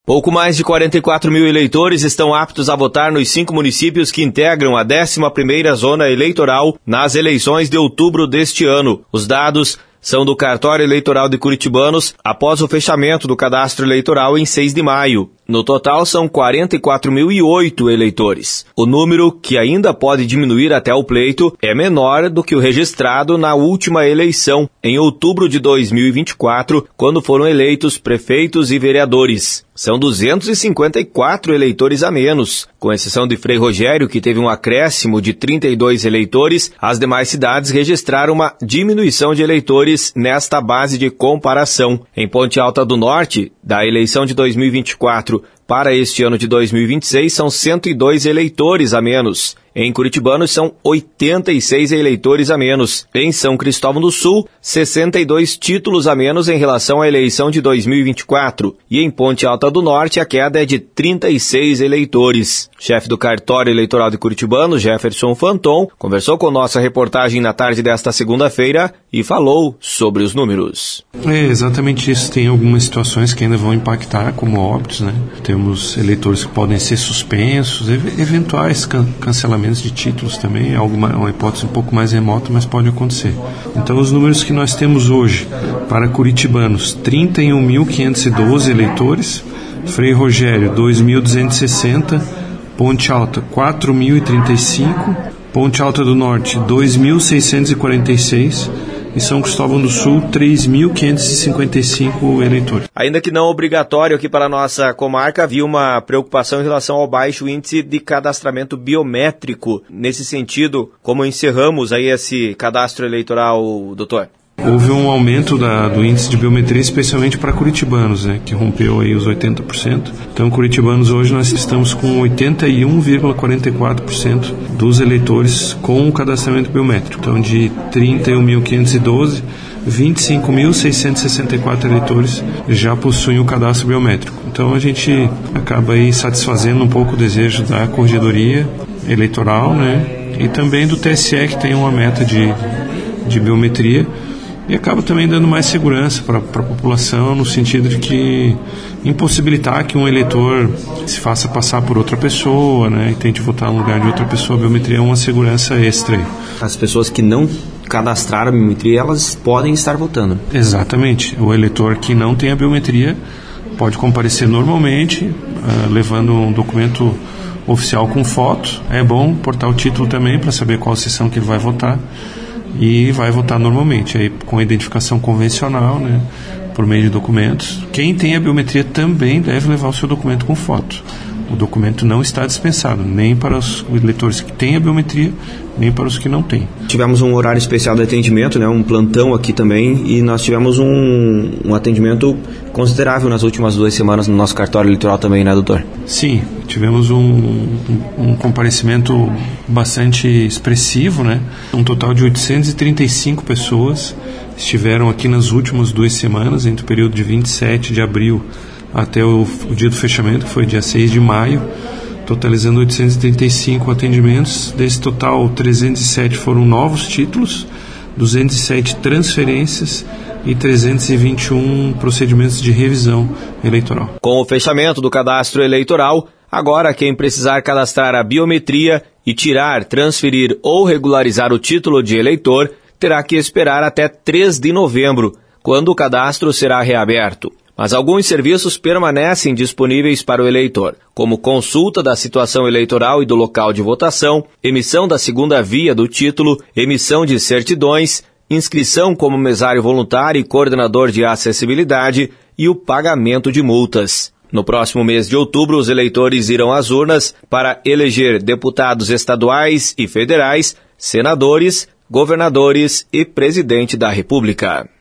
Pouco mais de 44 mil eleitores estão aptos a votar nos 5 municípios que integram a 11ª Zona Eleitoral nas eleições de outubro deste ano. Os dados são do Cartório Eleitoral de Curitibanos após o fechamento do cadastro eleitoral em 6 de maio. No total, são 44.008 eleitores. O número, que ainda pode diminuir até o pleito, é menor do que o registrado na última eleição, em outubro de 2024, quando foram eleitos prefeitos e vereadores. São 254 eleitores a menos. Com exceção de Frei Rogério, que teve um acréscimo de 32 eleitores, as demais cidades registraram uma diminuição de eleitores nesta base de comparação. Em Ponte Alta do Norte, da eleição de 2024 para este ano de 2026, são 102 eleitores a menos. Em Curitibanos, são 86 eleitores a menos. Em São Cristóvão do Sul, 62 títulos a menos em relação à eleição de 2024. E em Ponte Alta do Norte, a queda é de 36 eleitores. Chefe do Cartório Eleitoral de Curitibano, Jefferson Fanton, conversou com nossa reportagem na tarde desta segunda-feira e falou sobre os números. É exatamente isso. Tem algumas situações que ainda vão impactar, como óbitos, né? Temos eleitores que podem ser suspensos, eventuais cancelamentos de títulos também, uma hipótese um pouco mais remota, mas pode acontecer. Então, os números que nós temos hoje para curitibanos: 31.512 eleitores, Frei Rogério 2.260, Ponte Alta 4.035, Ponte Alta do Norte 2.646 e São Cristóvão do Sul 3.555 eleitores. Ainda que não obrigatório aqui para a nossa comarca, havia uma preocupação em relação ao baixo índice de cadastramento biométrico. Nesse sentido, como encerramos aí esse cadastro eleitoral, doutor? Houve um aumento do índice de biometria, especialmente para curitibanos, né, que rompeu aí os 80%. Então, curitibanos hoje nós estamos com 81,44% dos eleitores com o cadastramento biométrico. Então, de 31.512, 25.664 eleitores já possuem o cadastro biométrico. Então, a gente acaba aí satisfazendo um pouco o desejo da Corregedoria Eleitoral, né, e também do TSE, que tem uma meta de biometria. E acaba também dando mais segurança para a população, no sentido de que impossibilitar que um eleitor se faça passar por outra pessoa, né, e tente votar no lugar de outra pessoa. A biometria é uma segurança extra. As pessoas que não cadastraram a biometria, elas podem estar votando. Exatamente. O eleitor que não tem a biometria pode comparecer normalmente, levando um documento oficial com foto. É bom portar o título também para saber qual sessão que ele vai votar. E vai votar normalmente, aí com a identificação convencional, né, por meio de documentos. Quem tem a biometria também deve levar o seu documento com foto. O documento não está dispensado, nem para os eleitores que têm a biometria, nem para os que não têm. Tivemos um horário especial de atendimento, né, um plantão aqui também, e nós tivemos um atendimento considerável nas últimas 2 semanas no nosso cartório eleitoral também, né, doutor? Sim, tivemos um comparecimento bastante expressivo, né? Um total de 835 pessoas estiveram aqui nas últimas 2 semanas, entre o período de 27 de abril até o dia do fechamento, que foi dia 6 de maio, totalizando 835 atendimentos. Desse total, 307 foram novos títulos, 207 transferências e 321 procedimentos de revisão eleitoral. Com o fechamento do cadastro eleitoral, agora quem precisar cadastrar a biometria e tirar, transferir ou regularizar o título de eleitor terá que esperar até 3 de novembro, quando o cadastro será reaberto. Mas alguns serviços permanecem disponíveis para o eleitor, como consulta da situação eleitoral e do local de votação, emissão da segunda via do título, emissão de certidões, inscrição como mesário voluntário e coordenador de acessibilidade e o pagamento de multas. No próximo mês de outubro, os eleitores irão às urnas para eleger deputados estaduais e federais, senadores, governadores e presidente da República.